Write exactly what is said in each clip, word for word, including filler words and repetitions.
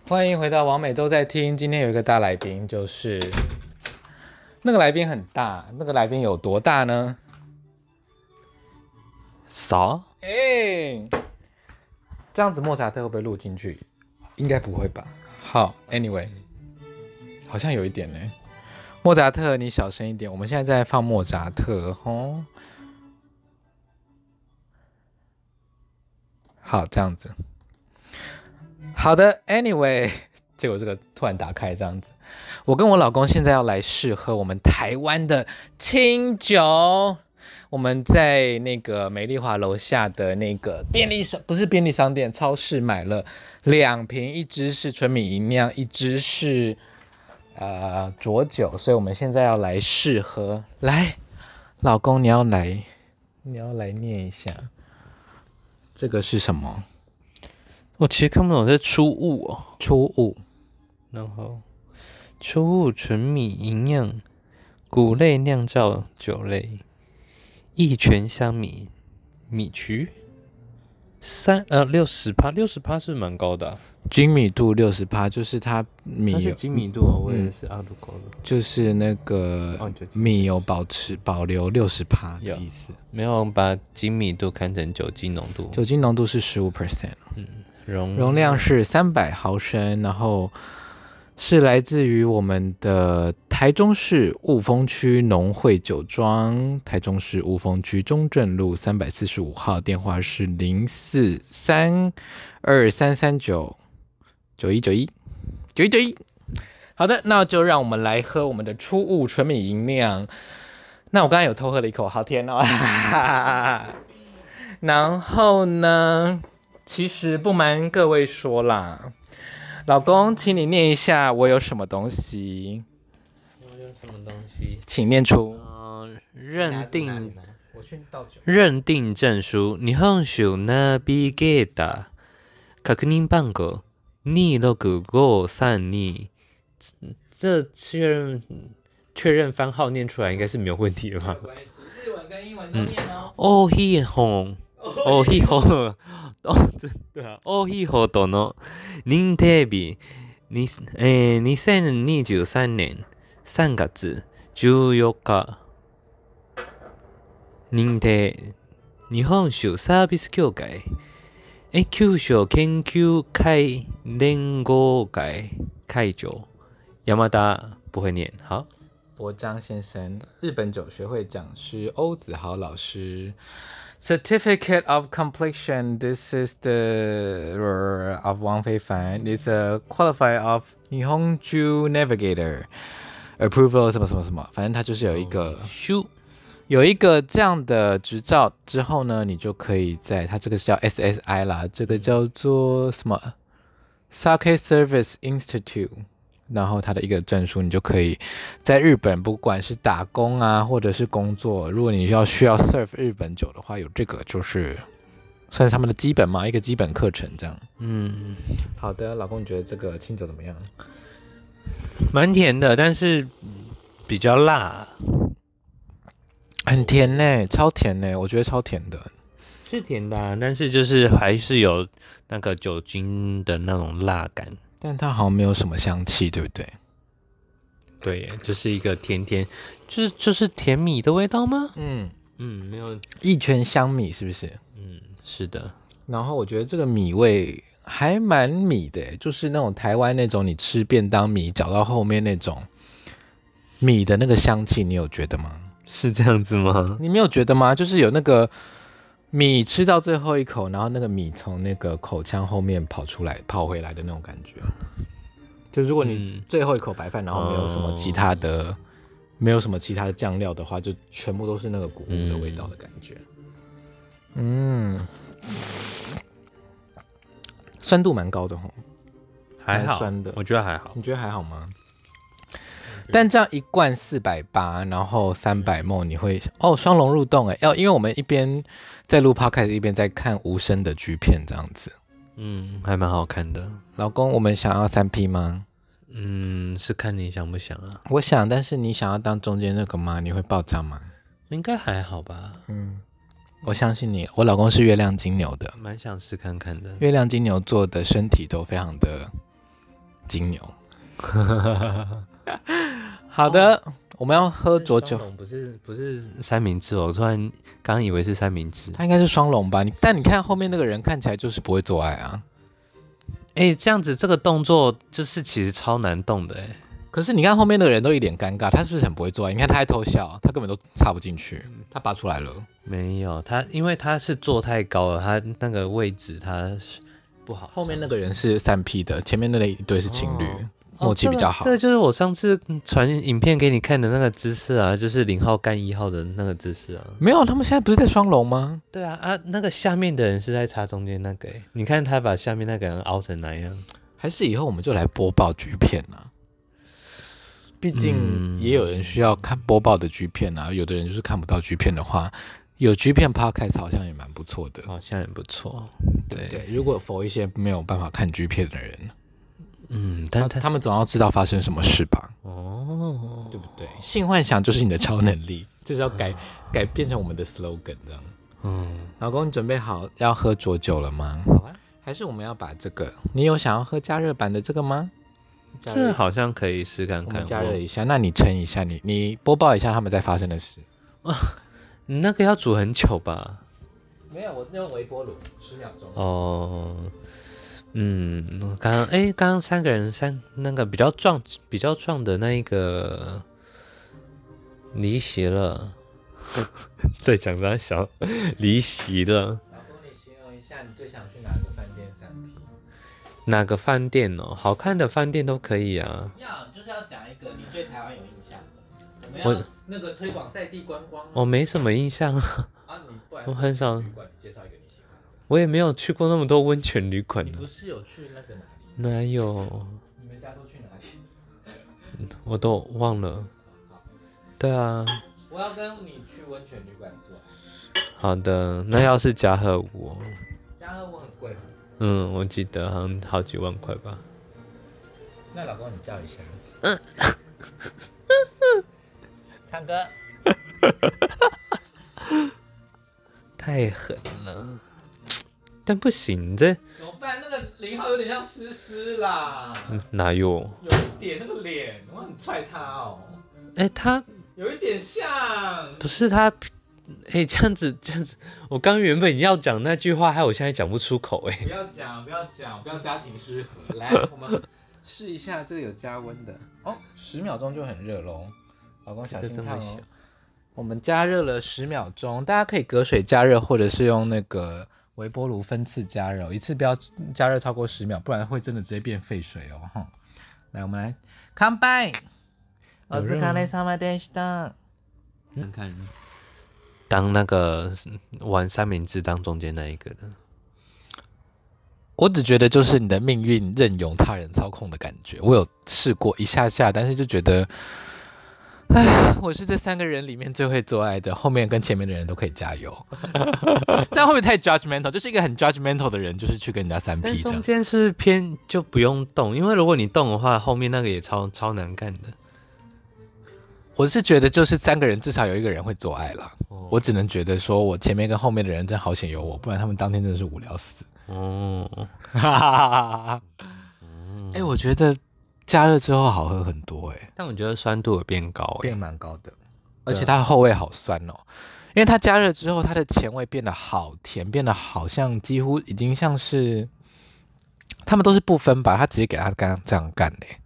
欢迎回到王美都在听。今天有一个大来宾，就是那个来宾很大，那个来宾有多大呢？ 啥？ 哎、欸，这样子莫扎特会不会录进去？应该不会吧。好 ，Anyway， 好像有一点呢。莫扎特，你小声一点，我们现在在放莫扎特哦。好，这样子。好的 ，Anyway， 结果这个突然打开这样子。我跟我老公现在要来试喝我们台湾的清酒。我们在那个美丽华楼下的那个便利商，不是便利商店，超市买了两瓶，一支是纯米吟酿，一支是呃浊酒，所以我们现在要来试喝。来，老公，你要来，你要来念一下，这个是什么？ 我其实看不懂，这初雾哦， 初雾， 然后初雾纯米吟酿，谷类酿造酒类，一泉香米米曲，三呃六十趴，六十趴是蛮高的、啊， 精米度六十趴，就是它米它是精米度、哦，我也是阿鲁口的， 就是那个米有保持保留六十趴的意思。 没有把精米度看成酒精浓度， 酒精浓度是十五 percent， 嗯，容容量是三百毫升，然后是来自于我们的台中市雾峰区农会酒庄，台中市雾峰区中正路三百四十五号，电话是零四三二三三九九一九一九一九一。好的，那就让我们来喝我们的初雾纯米吟酿。那我刚才有偷喝了一口，好甜哦！然后呢，其实不瞒各位说啦，老公，请你念一下我有什么东西。 我有什么东西？ 请念出。 呃、认定我去倒酒。 認定證書日本酒ナビゲーター確認番号二六五三二。这确认确认番号念出来应该是没有问题的吧？ 日文跟英文都念哦。 おひほおひほ哦，对啊，おひほどの認定日に、えー、にせんにじゅうさんねんさんがつじゅうよっか認定日本酒サービス協会え九州研究会連合会会長山田不会念，好。 博章先生，日本酒学会讲师欧子豪老师。Certificate of completion. This is the uh, of Wang Feifan. It's a qualified of Nihonju Navigator. Approval 什么什么什么，反正它就是有一个、 修、oh, 有一个这样的执照之后呢，你就可以在它这个是叫 S S I 啦，这个叫做什么 Sake Service Institute。然后他的一个证书，你就可以在日本，不管是打工啊，或者是工作，如果你要需要 serve 日本酒的话，有这个就是算是他们的基本嘛，一个基本课程这样。 嗯， 好的，老公，你觉得这个清酒怎么样？ 蛮甜的，但是比较辣， 很甜呢，超甜呢，我觉得超甜的。 是甜的、啊，但是就是还是有那个酒精的那种辣感。 但它好像没有什么香气，对不对？ 对耶，就是一个甜甜，就是就是甜米的味道吗？ 嗯嗯，没有一圈香米是不是？ 嗯，是的。 然后我觉得这个米味还蛮米的，就是那种台湾那种你吃便当米搅到后面那种米的那个香气，你有觉得吗？ 是这样子吗？ 你没有觉得吗？就是有那个米吃到最后一口，然后那个米从那个口腔后面跑出来、跑回来的那种感觉。就如果你最后一口白饭，然后没有什么其他的、嗯、没有什么其他的酱料的话，就全部都是那个谷物的味道的感觉。嗯，酸度蛮高的吼， 还好， 酸的， 我觉得还好。 你觉得还好吗？但这样一罐四百八，然后三百 ml， 你会哦双龙入洞哎，要因为我们一边在录 podcast 一边在看无声的剧片这样子， 嗯，还蛮好看的。 老公，我们想要三 P 吗？ 嗯，是看你想不想啊。 我想，但是你想要当中间那个吗？你会爆炸吗？ 应该还好吧。 嗯，我相信你。我老公是月亮金牛的， 蛮想试看看的。 月亮金牛座的身体都非常的金牛。好的，哦、我们要喝浊酒， 不是不是三明治哦，我突然刚刚以为是三明治， 它应该是双龙吧？你但你看后面那个人看起来就是不会做爱啊。 哎、欸，这样子这个动作就是其实超难动的哎、欸。 可是你看后面那个人都一脸尴尬，他是不是很不会做爱？你看他还偷笑，他根本都插不进去，他拔出来了。 没有他，因为他是坐太高了，他那个位置他不好。 后面那个人是三 P 的，前面那一对是情侣。哦默契比较好、 哦这個，这个就是我上次传影片给你看的那个姿势啊，就是零号干一号的那个姿势啊。 没有，他们现在不是在双龙吗？ 对啊啊，那个下面的人是在插中间那个，你看他把下面那个人凹成那样。 还是以后我们就来播报G片啊？毕竟也有人需要看播报的G片啊，有的人就是看不到G片的话，有G片 podcast 好像也蛮不错的， 好像也不错。对对, 对，如果否一些没有办法看G片的人。 嗯，但他他们总要知道发生什么事吧？ 哦， 对不对？性幻想就是你的超能力，就是要改、啊、改变成我们的 slogan 这样。嗯，老公，你准备好要喝浊酒了吗？ 好啊。 还是我们要把这个？你有想要喝加热版的这个吗？ 这好像可以试看看。 加热一下，那你称一下，你你播报一下他们在发生的事。 啊，你那个要煮很久吧？ 没有，我用微波炉十秒钟。 哦。嗯，刚刚哎，刚刚三个人三那个比较壮比较壮的那一个离席了，在讲他小离席了。 老公，你形容一下你最想去哪个饭店三 P？ 哪个饭店哦？好看的饭店都可以啊。 要就是要讲一个你对台湾有印象的，我们要那个推广在地观光、啊。 我没什么印象啊。 啊，你不然我很少。 介绍一个你喜欢的。 我也没有去过那么多温泉旅馆、啊。 你不是有去那个哪里？ 哪有？ 你们家都去哪里？ 我都忘了。对啊。 我要跟你去温泉旅馆做。 好的，那要是嘉禾屋， 嘉禾屋很贵。 嗯，我记得好像好几万块吧。 那老公你叫一下。嗯。唱歌。 太狠了。但不行，这怎么办？那个零号有点像诗诗啦。 嗯、哪有？ 有一点那个脸，我很踹他哦。 哎、欸，他有一点像。 不是他，哎、欸，这样子这样子，我刚原本要讲那句话，害我现在讲不出口、欸。哎， 不要讲，不要讲，不要家庭失和。来，我们试一下，这个有加温的哦，十秒钟就很热喽。老公小心烫哦。我们加热了十秒钟，大家可以隔水加热，或者是用那个微波炉分次加热，一次不要加热超过十秒，不然会真的直接变沸水哦。来，我们来乾杯。お疲れ様でした。 看看，当那个玩三明治当中间那一个的， 我只觉得就是你的命运任由他人操控的感觉。我有试过一下下，但是就觉得。唉，我是这三个人里面最会做爱的，后面跟前面的人都可以加油。这样会不会太 judgmental？ 就是一个很 judgmental 的人，就是去跟人家三 P 这样。 中间是偏就不用动，因为如果你动的话，后面那个也超超难干的。 我是觉得就是三个人至少有一个人会做爱啦。哦、我只能觉得说我前面跟后面的人真好险有我，不然他们当天真的是无聊死。哦，哈哈哈！哎，我觉得。加热之后好喝很多哎、欸， 但我觉得酸度有变高哎、欸， 变蛮高的，而且它的后味好酸哦，因为它加热之后，它的前味变得好甜，变得好像几乎已经像是，他们都是不分吧，他直接给他干这样干的、欸，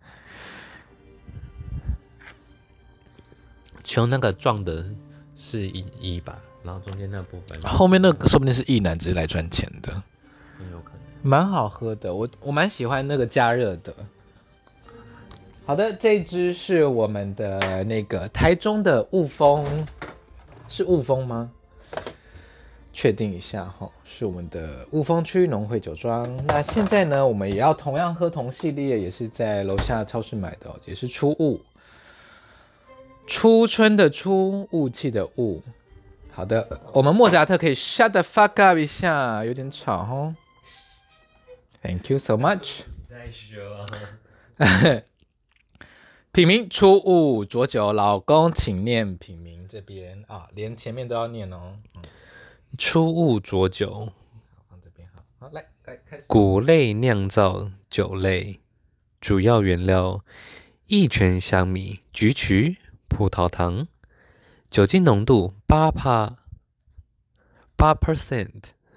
其中那个撞的是一一吧，然后中间那部分， 后面那个说不定是异男只是来赚钱的， 很有可能， 蛮好喝的，我我蛮喜欢那个加热的。好的，这一支是我们的那个台中的雾峰，是雾峰吗？确定一下哈，是我们的雾峰区农会酒庄。那现在呢，我们也要同样喝同系列，也是在楼下超市买的、哦，也是初雾，初春的初，雾气的雾。好的，我们莫扎特可以 shut the fuck up 一下，有点吵哦。Thank you so much。 再说。 品名初雾浊酒，老公请念品名这边啊，连前面都要念哦。嗯、 初雾浊酒， 好放这边好，好来来开始。 谷类酿造酒类， 主要原料：一拳香米、橘曲、葡萄糖，酒精浓度八帕八 percent，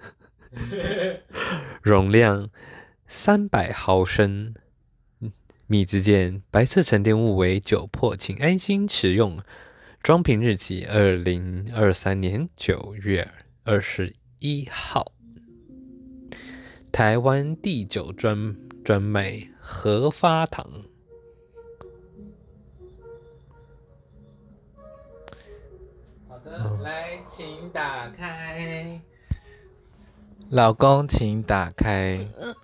容量三百毫升。米之间白色沉淀物为酒粕，请安心食用。装瓶日期：二零二三年九月二十一号。台湾地酒专专卖合发糖。 好的，哦、来，请打开。老公，请打开。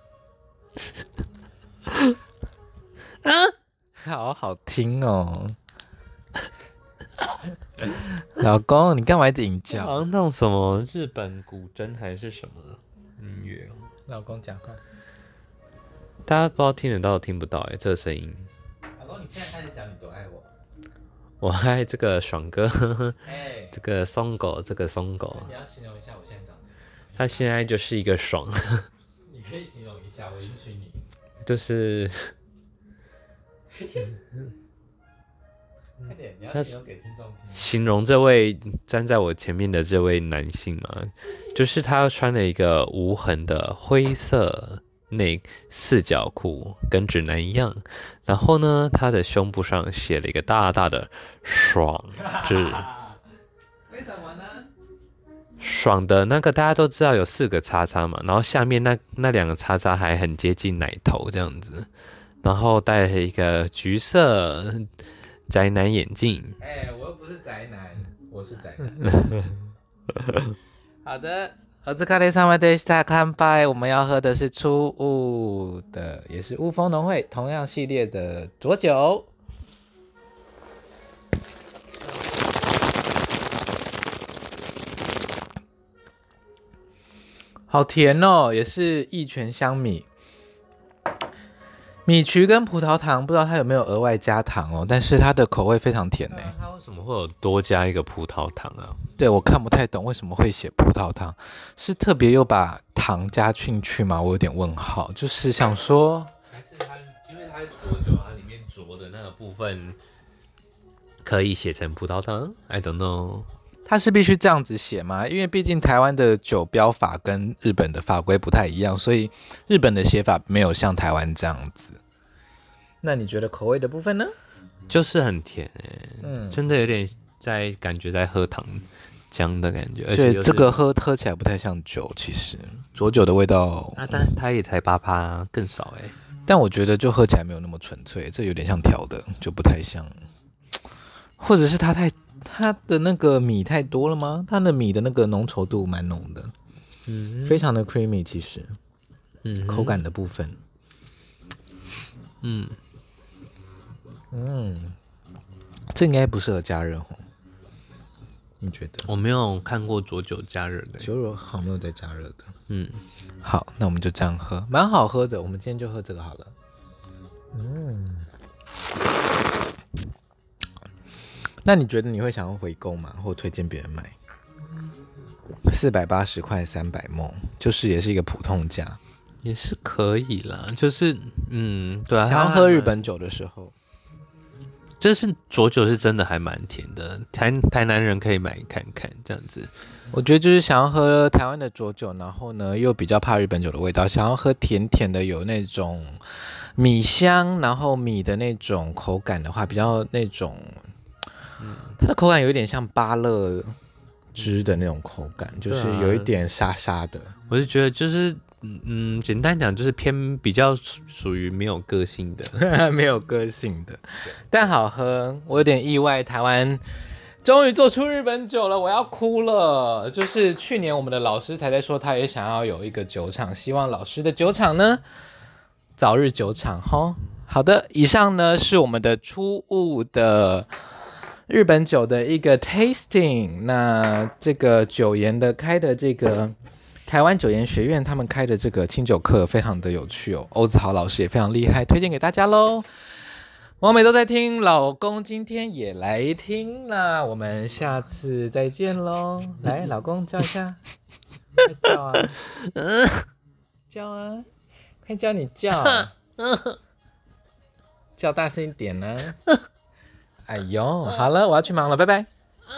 啊，好好听哦。老公，你干嘛一直淫叫？ 好像那种什么日本古筝还是什么音乐？ 老公讲话， 大家不知道听得到听不到哎、欸，这个声音。 老公，你现在开始讲你多爱我。 我爱这个爽哥， 欸、 这个松狗，这个松狗。 你要形容一下我现在长怎样？ 他现在就是一个爽。 你可以形容一下，我允许你。 就是。 快点，你要形容给听众听。 形容这位站在我前面的这位男性嘛，就是他穿了一个无痕的灰色内四角裤，跟直男一样。然后呢，他的胸部上写了一个大大的“爽”字。 为什么呢？ 爽的那个大家都知道有四个叉叉嘛，然后下面那那两个叉叉还很接近奶头这样子，然后戴了一个橘色宅男眼镜。 哎、欸，我又不是宅男，我是宅男。好的，お疲れ様でした。乾杯！我们要喝的是初雾的，也是雾峰农会同样系列的浊酒。好甜哦，也是一拳香米。米曲跟葡萄糖，不知道它有没有额外加糖哦，但是它的口味非常甜呢。 它为什么会有多加一个葡萄糖啊？ 对，我看不太懂为什么会写葡萄糖，是特别又把糖加进去吗？我有点问号，就是想说， 还是它因为它浊酒，它里面浊的那个部分可以写成葡萄糖 ？I don't know。 它是必须这样子写吗？因为毕竟台湾的酒标法跟日本的法规不太一样，所以日本的写法没有像台湾这样子。那你觉得口味的部分呢？ 就是很甜诶、欸， 嗯， 真的有点在感觉在喝糖浆的感觉。而且对， 这个喝喝起来不太像酒，其实浊酒的味道。 啊，但它也才八趴，更少诶、欸。 但我觉得就喝起来没有那么纯粹，这有点像调的，就不太像。或者是它太它的那个米太多了吗？它的米的那个浓稠度蛮浓的，嗯，非常的 creamy， 其实，嗯，口感的部分，嗯嗯，这应该不适合加热哦，你觉得？ 我没有看过浊酒加热的， 酒肉好没有在加热的， 嗯， 好，那我们就这样喝，蛮好喝的，我们今天就喝这个好了，嗯。那你觉得你会想要回购吗？或推荐别人买？四百八十块三百毫升，就是也是一个普通价， 也是可以啦。就是嗯，对啊， 想要喝日本酒的时候， 就是浊酒是真的还蛮甜的，台台南人可以买看看这样子。 我觉得就是想要喝台湾的浊酒，然后呢又比较怕日本酒的味道，想要喝甜甜的，有那种米香，然后米的那种口感的话，比较那种。它的口感有一点像芭乐汁的那种口感，就是有一点沙沙的。 我是觉得就是嗯，简单讲就是偏比较属于没有个性的， 没有个性的，但好喝。我有点意外，台湾终于做出日本酒了，我要哭了。就是去年我们的老师才在说，他也想要有一个酒厂，希望老师的酒厂呢早日酒厂齁。好的，以上呢是我们的初雾的。日本酒的一个 tasting， 那这个酒研的开的这个台湾酒研学院他们开的这个清酒课非常的有趣哦，欧子豪老师也非常厉害，推荐给大家咯。王美都在听，老公今天也来听啦，我们下次再见咯。来，老公叫一下，快叫啊，叫啊，快叫你叫。 叫大声一点呢、啊。哎呦，好了，我要去忙了，拜拜。